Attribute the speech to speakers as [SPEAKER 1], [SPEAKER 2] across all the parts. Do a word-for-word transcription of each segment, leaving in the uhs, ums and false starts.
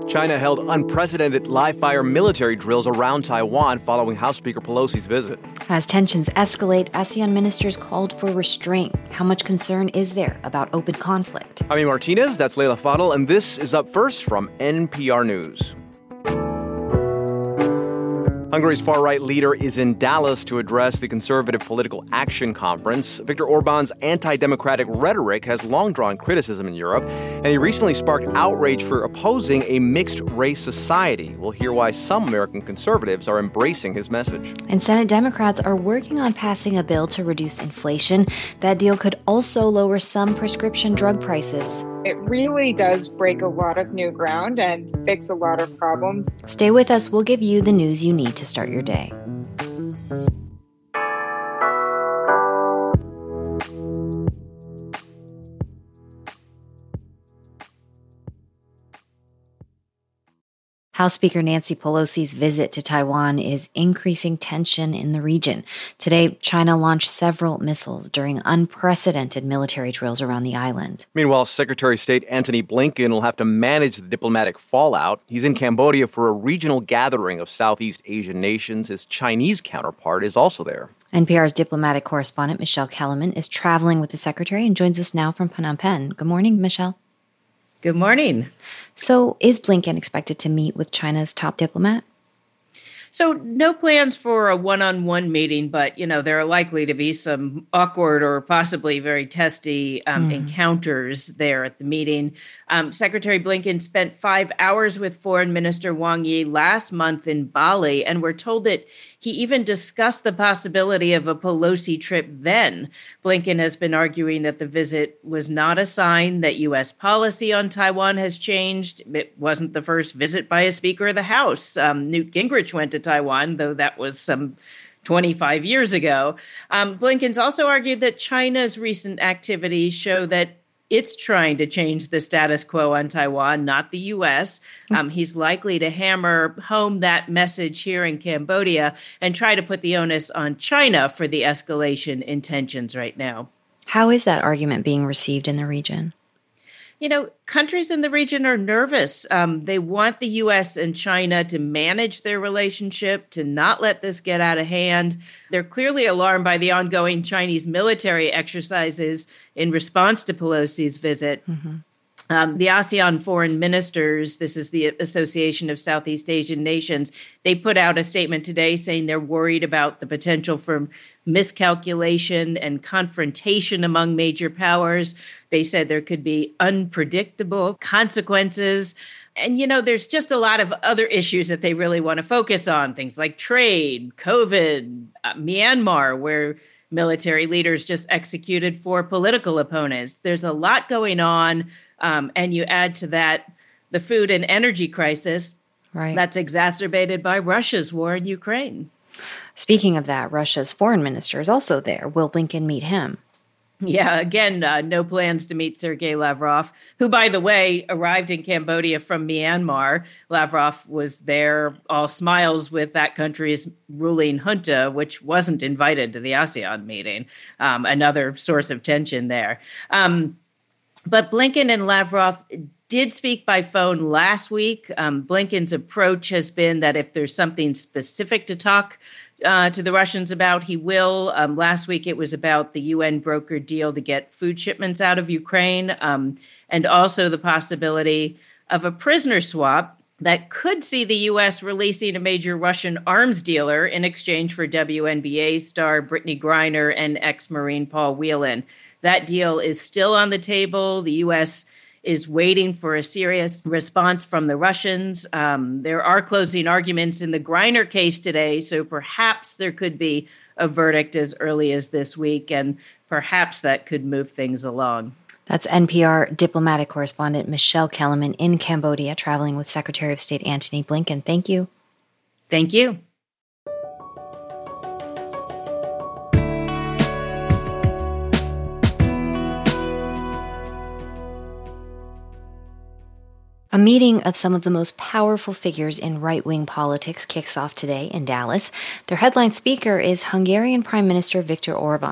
[SPEAKER 1] China held unprecedented live-fire military drills around Taiwan following House Speaker Pelosi's visit.
[SPEAKER 2] As tensions escalate, ASEAN ministers called for restraint. How much concern is there about open conflict?
[SPEAKER 1] I'm Martinez, that's Leila Fadel, and this is Up First from N P R News. Hungary's far-right leader is in Dallas to address the Conservative Political Action Conference. Viktor Orban's anti-democratic rhetoric has long drawn criticism in Europe, and he recently sparked outrage for opposing a mixed-race society. We'll hear why some American conservatives are embracing his message.
[SPEAKER 2] And Senate Democrats are working on passing a bill to reduce inflation. That deal could also lower some prescription drug prices.
[SPEAKER 3] It really does break a lot of new ground and fix a lot of problems.
[SPEAKER 2] Stay with us. We'll give you the news you need to start your day. House Speaker Nancy Pelosi's visit to Taiwan is increasing tension in the region. Today, China launched several missiles during unprecedented military drills around the island.
[SPEAKER 1] Meanwhile, Secretary of State Antony Blinken will have to manage the diplomatic fallout. He's in Cambodia for a regional gathering of Southeast Asian nations. His Chinese counterpart is also there.
[SPEAKER 2] N P R's diplomatic correspondent Michelle Kellerman is traveling with the secretary and joins us now from Phnom Penh. Good morning, Michelle.
[SPEAKER 4] Good morning.
[SPEAKER 2] So is Blinken expected to meet with China's top diplomat?
[SPEAKER 4] So no plans for a one-on-one meeting, but, you know, there are likely to be some awkward or possibly very testy um, mm. encounters there at the meeting. Um, Secretary Blinken spent five hours with Foreign Minister Wang Yi last month in Bali, and we're told that he even discussed the possibility of a Pelosi trip then. Blinken has been arguing that the visit was not a sign that U S policy on Taiwan has changed. It wasn't the first visit by a Speaker of the House. Um, Newt Gingrich went to Taiwan, though that was some twenty-five years ago. Um, Blinken's also argued that China's recent activities show that it's trying to change the status quo on Taiwan, not the U S. Um, he's likely to hammer home that message here in Cambodia and try to put the onus on China for the escalation in tensions right now.
[SPEAKER 2] How is that argument being received in the region?
[SPEAKER 4] You know, countries in the region are nervous. Um, they want the U S and China to manage their relationship, to not let this get out of hand. They're clearly alarmed by the ongoing Chinese military exercises in response to Pelosi's visit. Mm-hmm. Um, the ASEAN foreign ministers, this is the Association of Southeast Asian Nations, they put out a statement today saying they're worried about the potential for miscalculation and confrontation among major powers. They said there could be unpredictable consequences. And, you know, there's just a lot of other issues that they really want to focus on, things like trade, COVID, uh, Myanmar, where military leaders just executed four political opponents. There's a lot going on. Um, and you add to that the food and energy crisis right. that's exacerbated by Russia's war in Ukraine.
[SPEAKER 2] Speaking of that, Russia's foreign minister is also there. Will Blinken meet him?
[SPEAKER 4] Yeah, again, uh, no plans to meet Sergei Lavrov, who, by the way, arrived in Cambodia from Myanmar. Lavrov was there, all smiles, with that country's ruling junta, which wasn't invited to the ASEAN meeting. Um, another source of tension there. Um, but Blinken and Lavrov did speak by phone last week. Um, Blinken's approach has been that if there's something specific to talk uh, to the Russians about, he will. Um, last week, it was about the U N brokered deal to get food shipments out of Ukraine, um, and also the possibility of a prisoner swap that could see the U S releasing a major Russian arms dealer in exchange for W N B A star Brittany Griner and ex-Marine Paul Whelan. That deal is still on the table. The U S is waiting for a serious response from the Russians. Um, there are closing arguments in the Griner case today, so perhaps there could be a verdict as early as this week, and perhaps that could move things along.
[SPEAKER 2] That's N P R diplomatic correspondent Michelle Kellerman in Cambodia, traveling with Secretary of State Antony Blinken. Thank you.
[SPEAKER 4] Thank you.
[SPEAKER 2] A meeting of some of the most powerful figures in right-wing politics kicks off today in Dallas. Their headline speaker is Hungarian Prime Minister Viktor Orban.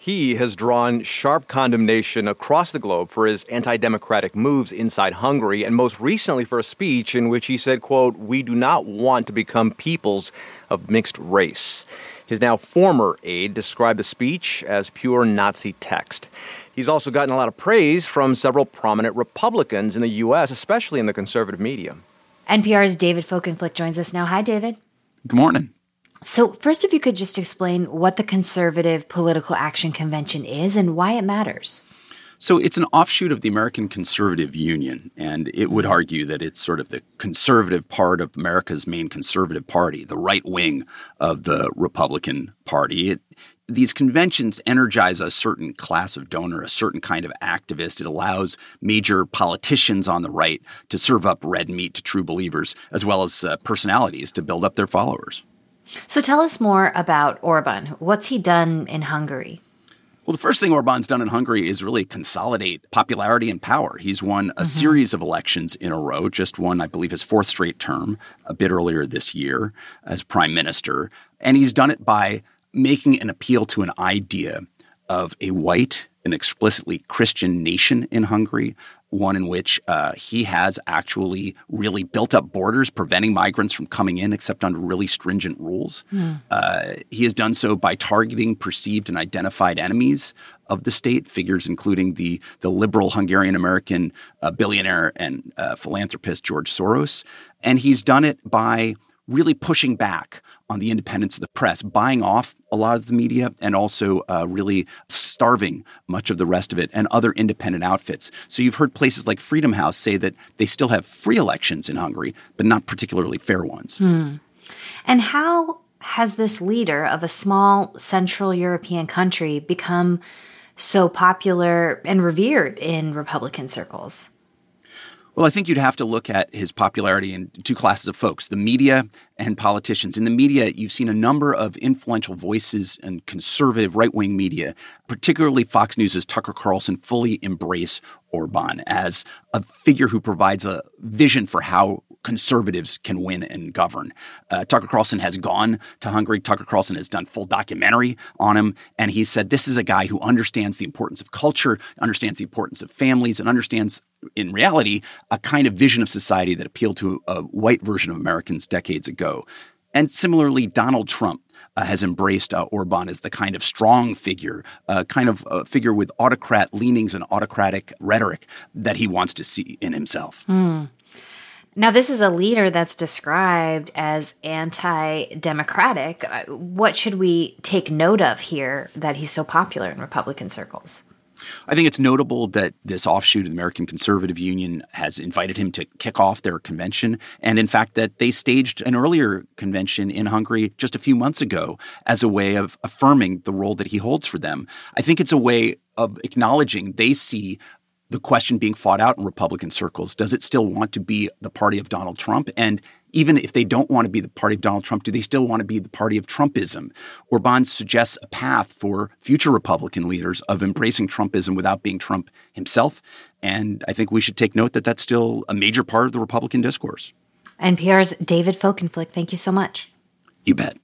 [SPEAKER 1] He has drawn sharp condemnation across the globe for his anti-democratic moves inside Hungary, and most recently for a speech in which he said, quote, "We do not want to become peoples of mixed race." His now former aide described the speech as pure Nazi text. He's also gotten a lot of praise from several prominent Republicans in the U S, especially in the conservative media.
[SPEAKER 2] N P R's David Folkenflik joins us now. Hi, David.
[SPEAKER 5] Good morning.
[SPEAKER 2] So first, if you could just explain what the Conservative Political Action Convention is and why it matters.
[SPEAKER 5] So it's an offshoot of the American Conservative Union, and it would argue that it's sort of the conservative part of America's main conservative party, the right wing of the Republican Party. It, these conventions energize a certain class of donor, a certain kind of activist. It allows major politicians on the right to serve up red meat to true believers, as well as uh, personalities to build up their followers.
[SPEAKER 2] So tell us more about Orban. What's he done in Hungary?
[SPEAKER 5] Well, the first thing Orban's done in Hungary is really consolidate popularity and power. He's won a mm-hmm. series of elections in a row, just won, I believe, his fourth straight term a bit earlier this year as prime minister. And he's done it by making an appeal to an idea of a white and explicitly Christian nation in Hungary, one in which uh, he has actually really built up borders, preventing migrants from coming in except under really stringent rules. Mm. Uh, he has done so by targeting perceived and identified enemies of the state, figures including the, the liberal Hungarian-American uh, billionaire and uh, philanthropist George Soros. And he's done it by really pushing back on the independence of the press, buying off a lot of the media, and also uh, really starving much of the rest of it and other independent outfits. So you've heard places like Freedom House say that they still have free elections in Hungary, but not particularly fair ones.
[SPEAKER 2] Hmm. And how has this leader of a small Central European country become so popular and revered in Republican circles?
[SPEAKER 5] Well, I think you'd have to look at his popularity in two classes of folks, the media and politicians. In the media, you've seen a number of influential voices and conservative right-wing media, particularly Fox News' Tucker Carlson, fully embrace Orban as a figure who provides a vision for how conservatives can win and govern. Uh, Tucker Carlson has gone to Hungary. Tucker Carlson has done full documentary on him. And he said this is a guy who understands the importance of culture, understands the importance of families, and understands, in reality, a kind of vision of society that appealed to a white version of Americans decades ago. And similarly, Donald Trump Uh, has embraced uh, Orban as the kind of strong figure, uh, kind of a figure with autocrat leanings and autocratic rhetoric that he wants to see in himself.
[SPEAKER 2] Mm. Now, this is a leader that's described as anti-democratic. Uh, what should we take note of here that he's so popular in Republican circles?
[SPEAKER 5] I think it's notable that this offshoot of the American Conservative Union has invited him to kick off their convention, and in fact that they staged an earlier convention in Hungary just a few months ago as a way of affirming the role that he holds for them. I think it's a way of acknowledging they see the question being fought out in Republican circles. Does it still want to be the party of Donald Trump? And even if they don't want to be the party of Donald Trump, do they still want to be the party of Trumpism? Orban suggests a path for future Republican leaders of embracing Trumpism without being Trump himself. And I think we should take note that that's still a major part of the Republican discourse.
[SPEAKER 2] N P R's David Folkenflik, thank you so much.
[SPEAKER 5] You bet.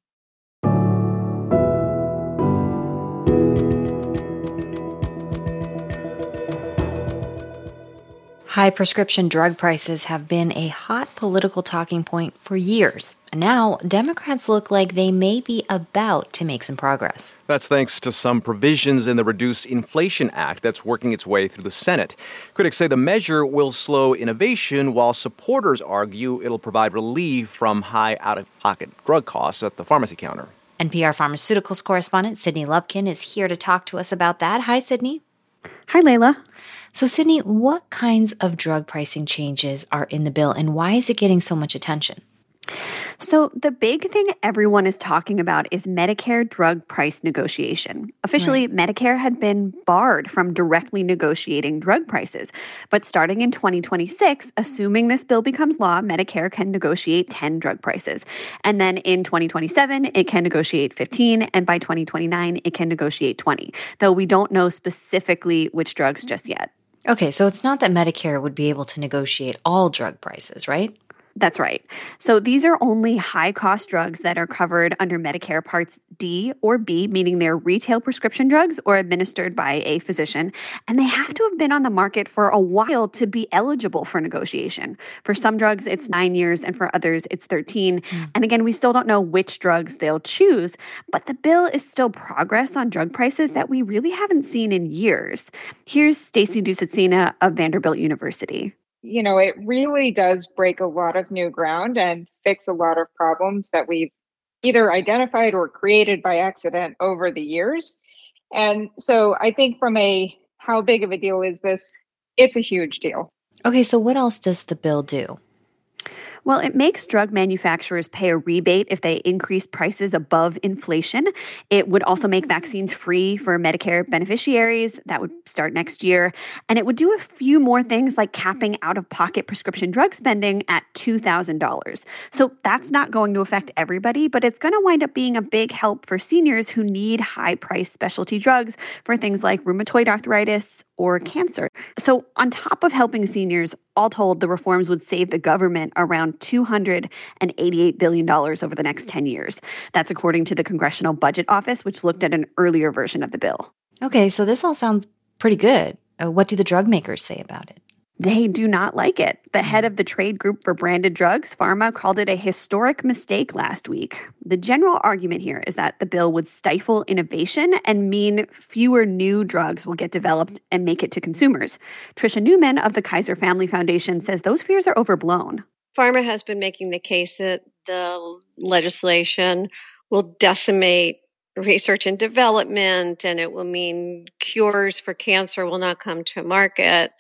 [SPEAKER 2] High prescription drug prices have been a hot political talking point for years. And now, Democrats look like they may be about to make some progress.
[SPEAKER 1] That's thanks to some provisions in the Reduce Inflation Act that's working its way through the Senate. Critics say the measure will slow innovation, while supporters argue it'll provide relief from high out-of-pocket drug costs at the pharmacy counter.
[SPEAKER 2] N P R pharmaceuticals correspondent Sydney Lupkin is here to talk to us about that. Hi, Sydney.
[SPEAKER 6] Hi, Layla.
[SPEAKER 2] So, Sydney, what kinds of drug pricing changes are in the bill, and why is it getting so much attention?
[SPEAKER 6] So the big thing everyone is talking about is Medicare drug price negotiation. Officially, right. Medicare had been barred from directly negotiating drug prices. But starting in twenty twenty-six, assuming this bill becomes law, Medicare can negotiate ten drug prices. And then in twenty twenty-seven, it can negotiate fifteen. And by twenty twenty-nine, it can negotiate twenty. Though we don't know specifically which drugs just yet.
[SPEAKER 2] Okay, so it's not that Medicare would be able to negotiate all drug prices, right?
[SPEAKER 6] That's right. So these are only high-cost drugs that are covered under Medicare Parts D or B, meaning they're retail prescription drugs or administered by a physician. And they have to have been on the market for a while to be eligible for negotiation. For some drugs, it's nine years, and for others, it's thirteen. Mm. And again, we still don't know which drugs they'll choose, but the bill is still progress on drug prices that we really haven't seen in years. Here's Stacey Ducicina of Vanderbilt University.
[SPEAKER 3] You know, it really does break a lot of new ground and fix a lot of problems that we've either identified or created by accident over the years. And so I think from a how big of a deal is this, it's a huge deal.
[SPEAKER 2] Okay, so what else does the bill do?
[SPEAKER 6] Well, it makes drug manufacturers pay a rebate if they increase prices above inflation. It would also make vaccines free for Medicare beneficiaries. That would start next year. And it would do a few more things like capping out-of-pocket prescription drug spending at two thousand dollars. So that's not going to affect everybody, but it's going to wind up being a big help for seniors who need high-priced specialty drugs for things like rheumatoid arthritis or cancer. So on top of helping seniors, all told, the reforms would save the government around two hundred eighty-eight billion dollars over the next ten years. That's according to the Congressional Budget Office, which looked at an earlier version of the bill.
[SPEAKER 2] Okay, so this all sounds pretty good. Uh, what do the drug makers say about it?
[SPEAKER 6] They do not like it. The head of the trade group for branded drugs, Pharma, called it a historic mistake last week. The general argument here is that the bill would stifle innovation and mean fewer new drugs will get developed and make it to consumers. Tricia Newman of the Kaiser Family Foundation says those fears are overblown.
[SPEAKER 7] Pharma has been making the case that the legislation will decimate research and development, and it will mean cures for cancer will not come to market.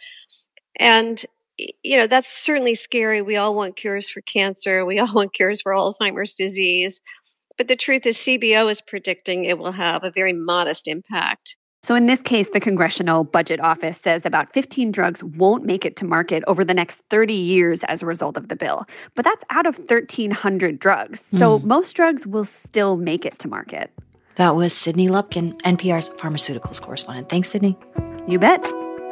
[SPEAKER 7] And, you know, that's certainly scary. We all want cures for cancer. We all want cures for Alzheimer's disease. But the truth is C B O is predicting it will have a very modest impact.
[SPEAKER 6] So in this case, the Congressional Budget Office says about fifteen drugs won't make it to market over the next thirty years as a result of the bill. But that's out of thirteen hundred drugs. So mm. most drugs will still make it to market.
[SPEAKER 2] That was Sydney Lupkin, N P R's pharmaceuticals correspondent. Thanks, Sydney.
[SPEAKER 6] You bet.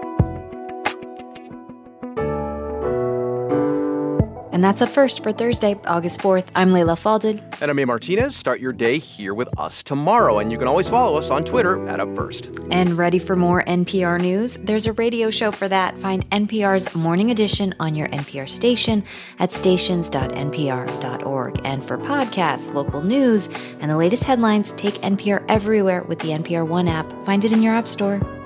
[SPEAKER 2] And that's Up First for Thursday, August fourth. I'm Layla Falded.
[SPEAKER 1] And I'm A. Martinez. Start your day here with us tomorrow. And you can always follow us on Twitter at Up First.
[SPEAKER 2] And ready for more N P R news? There's a radio show for that. Find N P R's Morning Edition on your N P R station at stations dot n p r dot org. And for podcasts, local news, and the latest headlines, take N P R everywhere with the N P R One app. Find it in your app store.